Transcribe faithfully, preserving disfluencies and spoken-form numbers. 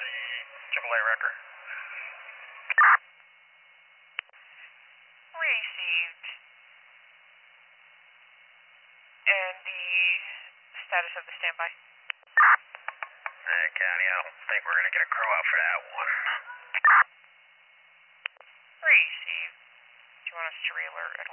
triple A record. Received. And the status of the standby? Uh, County, I don't think we're going to get a crew out for that one. Received. Do you want us to re-alert at